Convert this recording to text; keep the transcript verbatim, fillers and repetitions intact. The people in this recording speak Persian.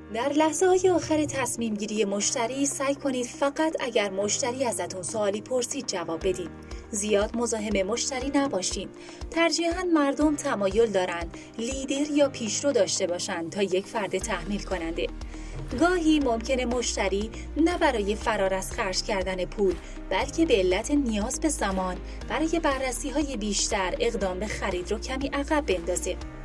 در لحظه های آخر تصمیم گیری مشتری سعی کنید فقط اگر مشتری ازتون سوالی پرسید جواب بدید. زیاد مزاحم مشتری نباشین. ترجیحاً مردم تمایل دارن لیدر یا پیشرو داشته باشن تا یک فرد تحمیل کننده. گاهی ممکنه مشتری نه برای فرار از خرج کردن پول بلکه به علت نیاز به زمان برای بررسی های بیشتر اقدام به خرید رو کمی عقب بندازه.